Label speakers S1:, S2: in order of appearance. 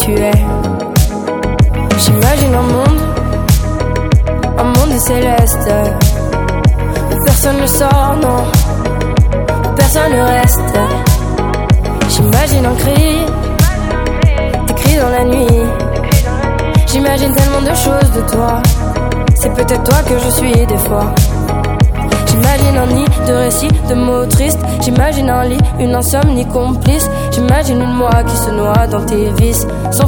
S1: tu es. J'imagine un monde céleste, où personne ne sort, non, où personne ne reste. J'imagine un cri, des cris dans la nuit. J'imagine tellement de choses de toi, c'est peut-être toi que je suis des fois. J'imagine un nid de récits, de mots tristes. J'imagine un lit, une insomnie complice. J'imagine une moi qui se noie dans tes vices, sans